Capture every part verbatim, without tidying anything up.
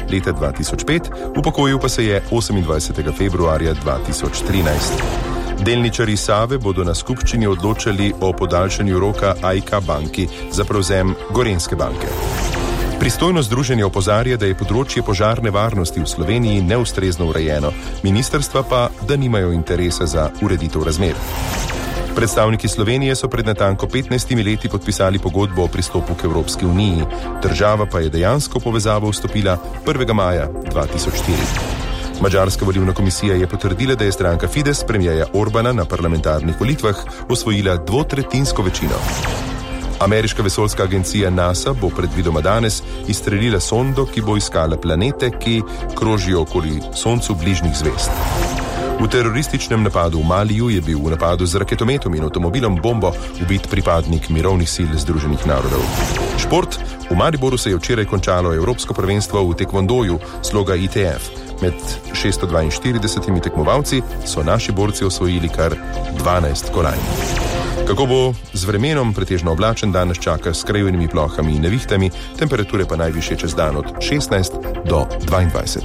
leta dva tisoč pet, upokojil pa se je osemindvajsetega februarja dva tisoč trinajst. Delničarji Save bodo na skupščini odločali o podaljšanju roka A I K banki za prevzem Gorenjske banke. Pristojno združenje opozarja, da je področje požarne varnosti v Sloveniji neustrezno urejeno, ministrstva pa, da nimajo interesa za ureditev razmer. Predstavniki Slovenije so pred natanko petnajstimi leti podpisali pogodbo o pristopu k Evropski uniji, država pa je dejansko povezavo vstopila prvega maja dva tisoč štiri. Madžarska volilna komisija je potrdila, da je stranka Fides premierja Orbana na parlamentarnih volitvah osvojila dvotretjinsko večino. Ameriška vesoljska agencija NASA bo predvidoma danes izstrelila sondo, ki bo iskala planete, ki krožijo okoli Soncu bližnjih zvezd. V terorističnem napadu v Maliju je bil v napadu z raketometom in avtomobilom bombo ubit pripadnik mirovnih sil Združenih narodov. Šport. V Mariboru se je včeraj končalo Evropsko prvenstvo v tekvondoju sloga I T F. Med šeststo dvainštiridesetimi tekmovalci so naši borci osvojili kar dvanajst kolajn. Kako bo z vremenom? Pretežno oblačen dan nas čaka s krajevnimi plohami in nevihtami, temperature pa najvišje čez dan od šestnajst do dvaindvajset.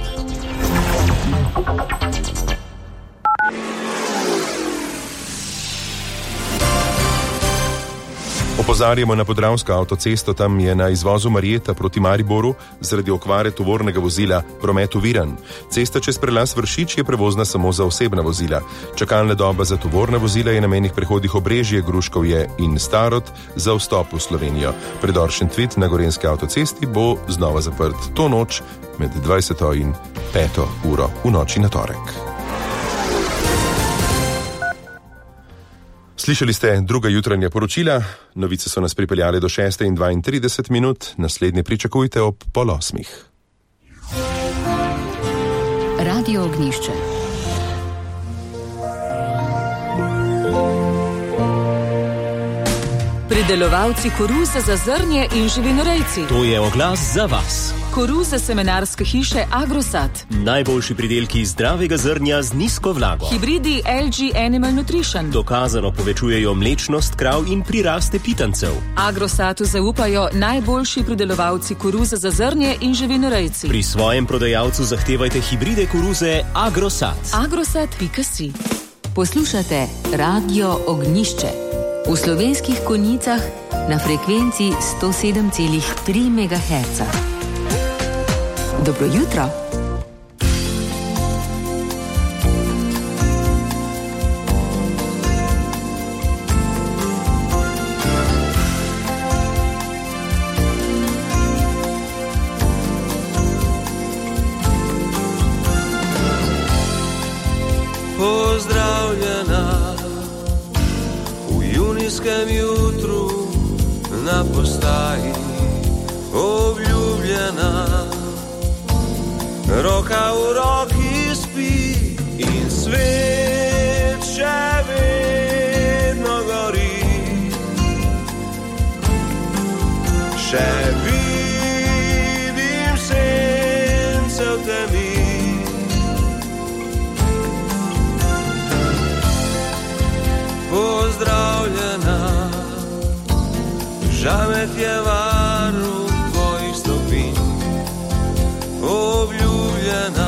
Opozarjamo na podravsko avtocesto, tam je na izvozu Marjeta proti Mariboru zaradi okvare tovornega vozila promet oviran. Cesta čez prelaz Vršič je prevozna samo za osebna vozila. Čakalna doba za tovorna vozila je na mejnih prehodih Obrežje, Gruškovje in Starod za vstop v Slovenijo. Predor Šentvid na Gorenjski avtocesti bo znova zaprt to noč med dvajseto in peto uro v noči na torek. Slišali ste druga jutranja poročila, novice so nas pripeljale do šeste in dvaintrideset minut, naslednje pričakujte ob pol osmih. Radio Ognjišče. Pridelovalci koruze za zrnje in živinorejci. To je oglas za vas. Koruze semenarske hiše Agrosat. Najboljši pridelki zdravega zrnja z nizko vlago. Hibridi L G Animal Nutrition. Dokazano povečujejo mlečnost krav in priraste pitancev. Agrosatu zaupajo najboljši pridelovalci koruze za zrnje in živinorejci. Pri svojem prodajalcu zahtevajte hibride koruze Agrosat. agrosat pika si. Poslušate Radio Ognjišče. V Slovenskih Konjicah na frekvenci sto sedem celih tri megaherca. Dobro jutro. Pozdravljena v junijskem jutru na postaji, obljubljena, roka v roki spi in svet še vedno gori. Še vidim sence v temi. Pozdravljena, žamet je varuh tvojih stopinj. Obljubljena,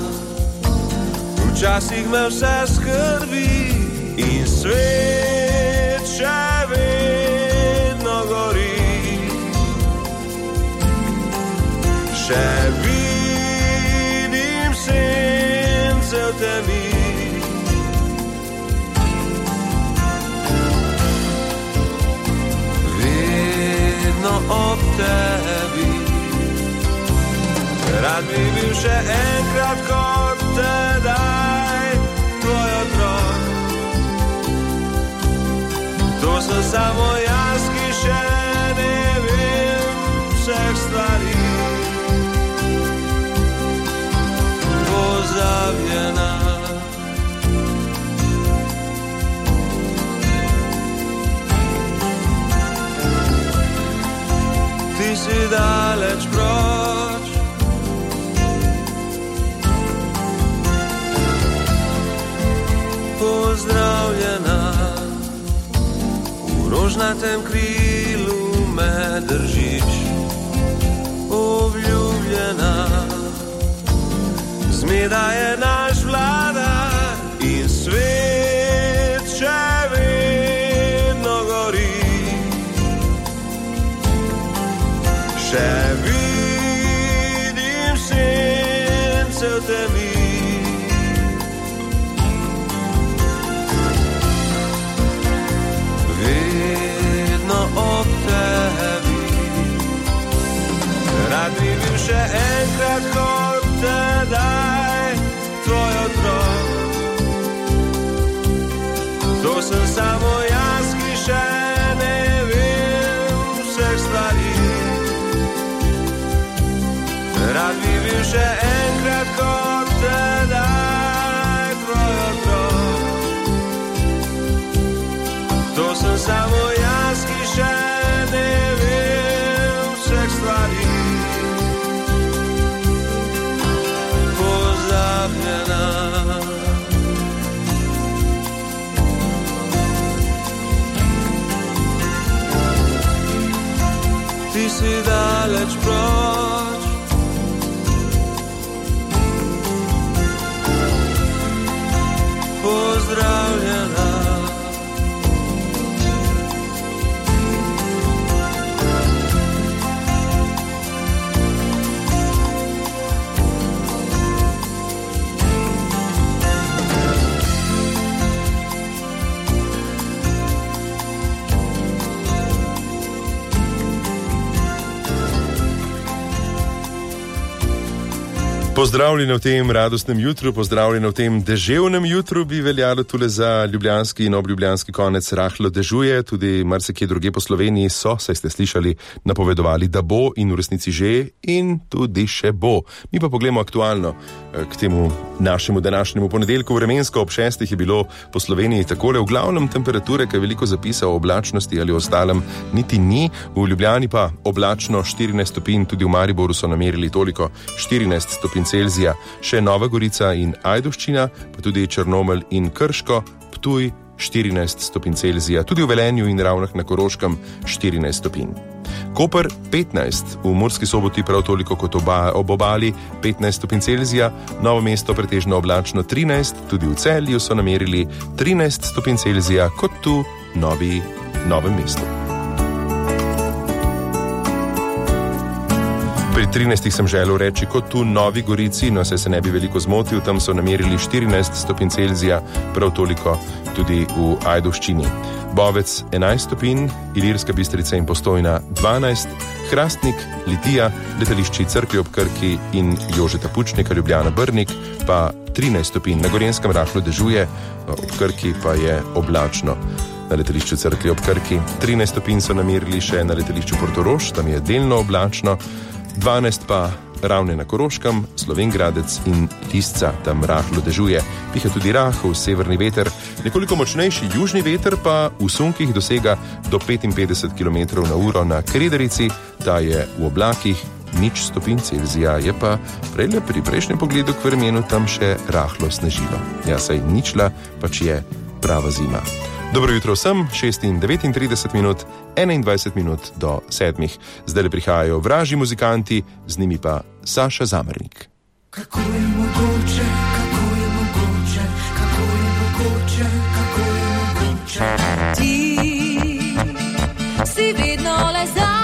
včasih me vse skrbi in svet še vedno gori. Še vidim sence v temi. Ob tebi rad bi bil še enkrat kot tedaj tvoj otrok. To sem samo jaz, ki še ne vem vseh stvari. Pozabljena, ti si daleč proč. Pozdravljena, v rožnatem krilu me držiš. Obljubljena, zmeda je naš vladar in svet še vedno gori. Še vidim sence v temi. Vedno ob tebi. Rad bi bil še enkrat kot tedaj tvoj otrok. To sem samo jaz, ki še ne vem vseh stvari. Rad bi bil še enkrat kot tedaj tvoj otrok. To sem samo jaz, ki še ne vem vseh stvari. Pozabljena. Ti si daleč proč. Pozdravljena. Pozdravljeni v tem radostnem jutru, pozdravljeni v tem deževnem jutru, bi veljalo tule za ljubljanski in obljubljanski konec rahlo dežuje, tudi marsikje druge po Sloveniji so, saj ste slišali, napovedovali, da bo in v resnici že in tudi še bo. Mi pa pogledamo aktualno k temu našemu današnjemu ponedeljku. Vremensko ob šestih je bilo po Sloveniji takole, v glavnem temperature, kaj veliko zapisa o oblačnosti ali ostalem niti ni, v Ljubljani pa oblačno štirinajst stopinj, tudi v Mariboru so namerili toliko štirinajst stopinj Celzija, še Nova Gorica in Ajdovščina, pa tudi Črnomelj in Krško, Ptuj štirinajst stopinj Celzija, tudi v Velenju in Ravnah na Koroškem štirinajst stopinj. Koper petnajst, v Murski Soboti prav toliko kot oba, ob obali petnajst stopinj Celzija, Novo mesto pretežno oblačno trinajst, tudi v Celju so namerili trinajst stopinj Celzija, kot tu novi, Novem mestu. Pri trinajstih sem želel reči kot tu Novi Gorici, no se se ne bi veliko zmotil, tam so namerili štirinajst stopinj Celzija, prav toliko tudi v Ajdovščini. Bovec enajst stopinj, Ilirska Bistrica in Postojna dvanajst, Hrastnik, Litija, letališči Cerklje ob Krki in Jožeta Pučnika, Ljubljana Brnik pa trinajst stopinj. Na Gorenjskem rahlo dežuje, ob Krki pa je oblačno. Na letališču Cerklje ob Krki trinajst stopinj so namerili še na letališču Portorož, tam je delno oblačno, dvanajst pa Ravne na Koroškem, Slovenj Gradec in Tisca, tam rahlo dežuje. Piha tudi rahel severni veter, nekoliko močnejši južni veter pa v sunkih dosega do petinpetdeset kilometrov na uro na Krederici, ta je v oblakih nič stopinj Celzija, je pa prejle pri prejšnjem pogledu k vremenu tam še rahlo snežilo. Ja, saj ničla pač je prava zima. Dobro jutro vsem, šest in devetintrideset minut, enaindvajset minut do sedmih. Zdaj le prihajajo vražji muzikanti, z njimi pa Saša Zamernik. Kako je mogoče, kako je mogoče, kako je mogoče, kako je mogoče. Ti si vedno le za